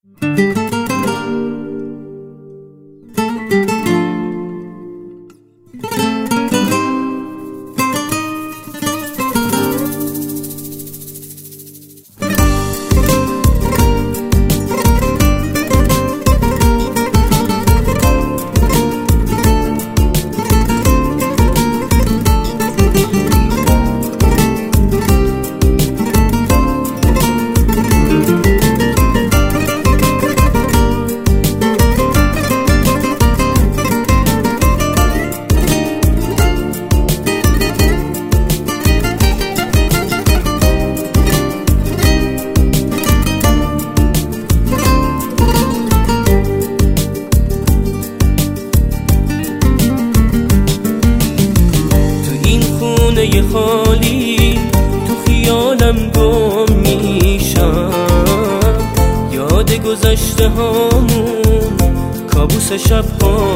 خالی تو خیالم گم میشم، یاد گذشته هامون کابوس شب ها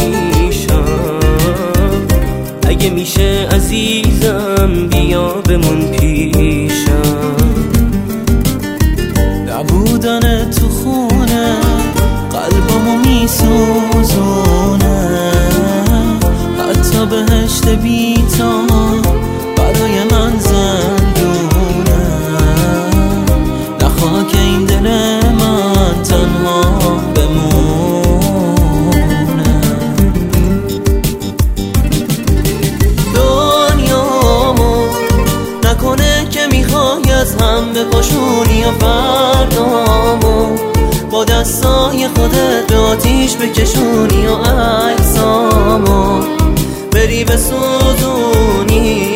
میشم. اگه میشه عزیزم بیا بمون پیشم. نبودن تو خونه قلبمو میسوزونه، حتی بهشت بیتا برای من زندونه. نه خاک این دل من تنها بمونه. دنیامو نکنه که میخوای از هم بپاشونی یا فردامو با دستای خودت به آتیش بکشونی یا عکسامو بری بسوزونی.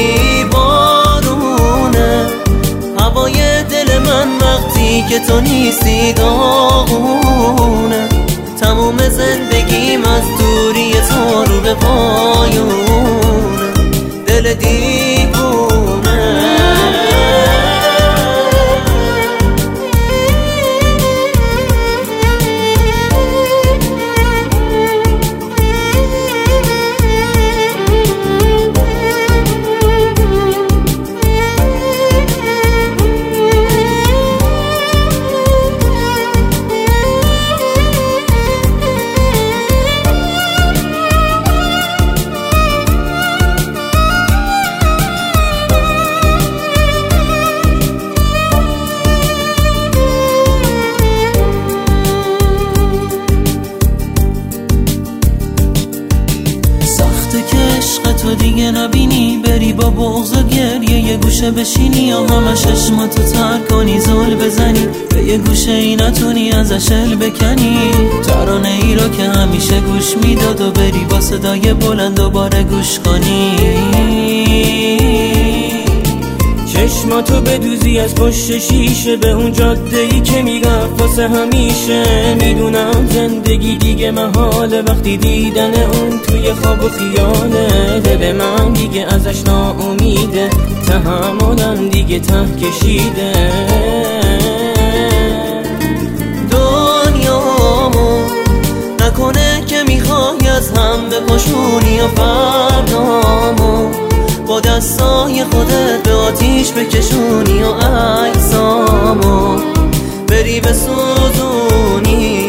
بارونه هوای دل من وقتی که تو نیستی داغونه. تموم زندگیم از دوری تو رو به پایونه. دل دیوونه تو دیگه نبینی، بری با بغض و گریه یه گوشه بشینی یا همه چشماتو تر کنی زل بزنی به یه گوشه ای نتونی ازش ال بکنی. ترانه ای رو که همیشه گوش میداد و بری با صدای بلند دوباره گوش کنی. چشماتو بدوزی از پشت شیشه به اون جاده‌ای که میرفت واسه همیشه. میدونم زندگی دیگه محاله وقتی دیدن اون توی خواب و خیاله. دل من دیگه ازش ناامیده، تحملم دیگه ته کشیده. دنیامو نکنه که میخوای از هم بپاشونی یا فردامو با دستای خودت به آتیش بکشونی و عکسامو بری بسوزونی.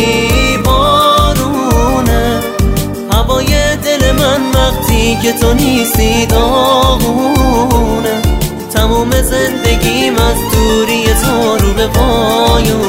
بارونه هوای دل من وقتی که تو نیستی داغونه. تموم زندگیم از دوری تو رو به پایونه.